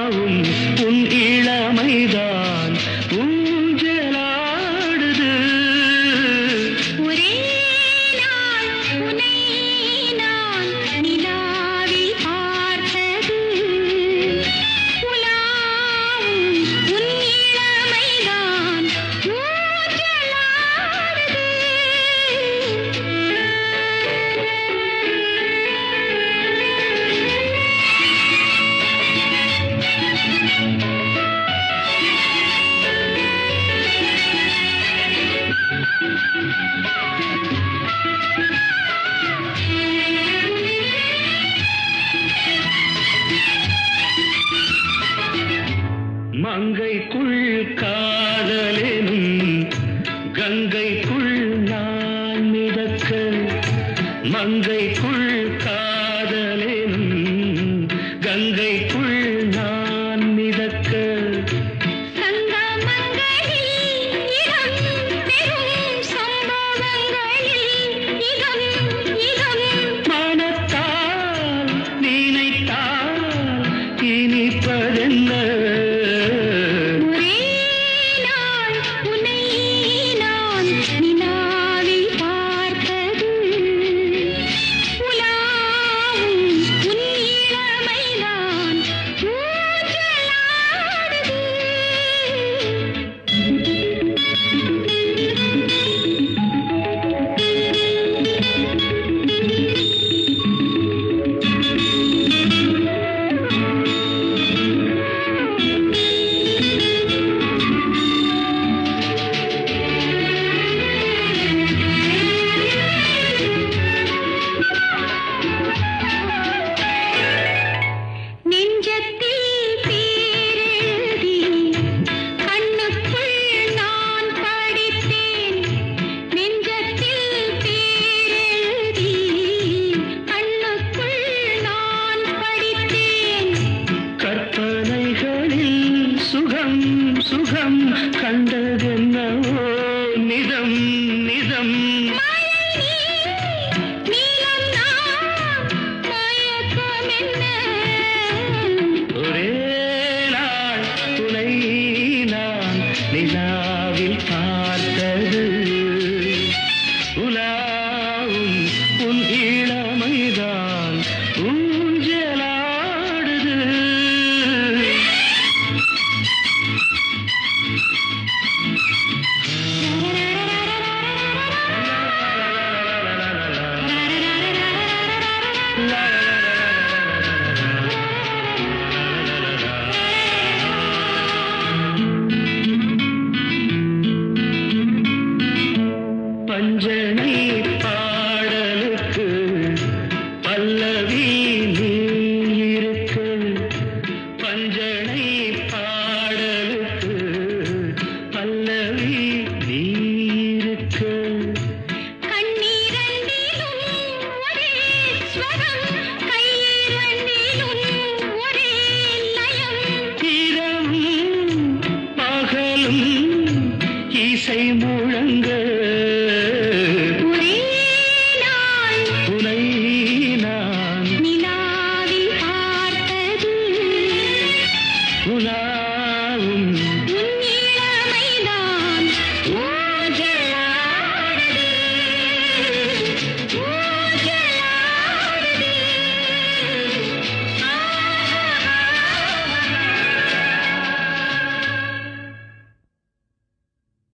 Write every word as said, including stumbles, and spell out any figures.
உன் இளமைதான் ஊஞ்சலாடுது. ஒரே நாள் உன்னை நான் நிலாவில் பார்த்தது. உலாவும் உன் இளமைதான் ஊஞ்சலாடுது. மங்கைக்குள் காதலெனும் கங்கைக்குள் நான் மிதக்க, மங்கைக்குள் காதலெனும் கங்கைக்குள் நான் மிதக்க. மனத்தால் நினைத்தால் இனிப்பதென்ன? சுகம் சுகம் கண்டதென்னவோ நிதம் நிதம். ஒரே நாள் துணை நான் நிலாவில் பார்த்தது. உலாவும் உன் இளமைதான் ஊஞ்சலாடுது. பஞ்சனை பாடலுக்கு பல்லவி நீ இருக்க, பஞ்சனை பாடலுக்கு பல்லவி நீ இருக்க. இரவும் பகலும் இசை